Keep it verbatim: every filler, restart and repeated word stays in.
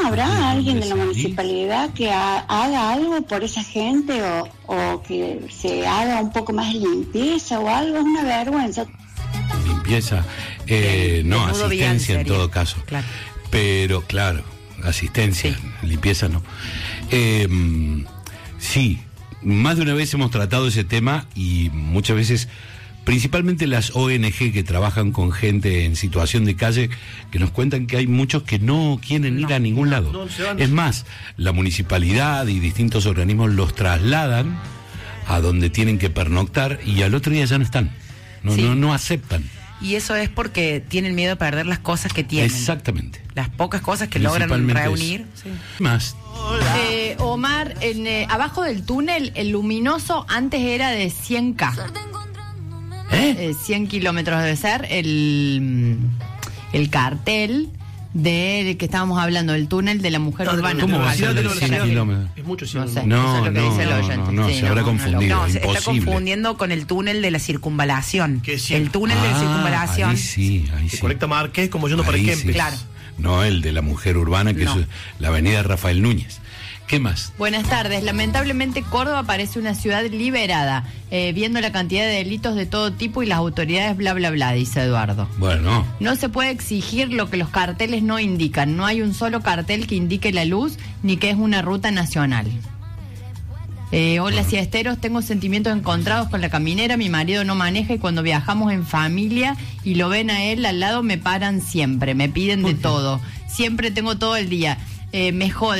habrá alguien de la municipalidad que ha, haga algo por esa gente o, o que se haga un poco más de limpieza o algo? Es una vergüenza. Limpieza, eh, no, asistencia en todo caso. Claro. Pero claro, asistencia, sí. Limpieza no. Eh, sí, más de una vez hemos tratado ese tema y muchas veces, principalmente las O N G que trabajan con gente en situación de calle, que nos cuentan que hay muchos que no quieren no, ir a ningún lado. No, no es más, la municipalidad y distintos organismos los trasladan a donde tienen que pernoctar y al otro día ya no están. No, sí. no, no aceptan. Y eso es porque tienen miedo de perder las cosas que tienen. Exactamente. Las pocas cosas que logran reunir. Sí. Más. Eh, Omar, en, eh, abajo del túnel, el luminoso antes era de cien kilómetros. ¿Eh? Eh, cien kilómetros debe ser el, el cartel del que estábamos hablando, el túnel de la mujer no, urbana. ¿Cómo va a ser de cien kilómetros? Es mucho, no sé, no, eso es lo que no, dice el no, oyente. no, no, sí, se habrá no, confundido. No, se imposible. está confundiendo con el túnel de la circunvalación. ¿Qué es el túnel ah, de la circunvalación. Ahí sí, ahí sí. Conecta Marqués como yendo Ahí para Kempes. sí. Claro. No, el de la mujer urbana, que No. es la avenida Rafael Núñez. ¿Qué más? Buenas tardes. Lamentablemente Córdoba parece una ciudad liberada, eh, viendo la cantidad de delitos de todo tipo y las autoridades bla bla bla, dice Eduardo. Bueno. No se puede exigir lo que los carteles no indican. No hay un solo cartel que indique la luz ni que es una ruta nacional. Eh, hola, siesteros, tengo sentimientos encontrados con la caminera. Mi marido no maneja y cuando viajamos en familia y lo ven a él al lado me paran siempre, me piden de todo. Siempre tengo todo el día. Eh, me jode.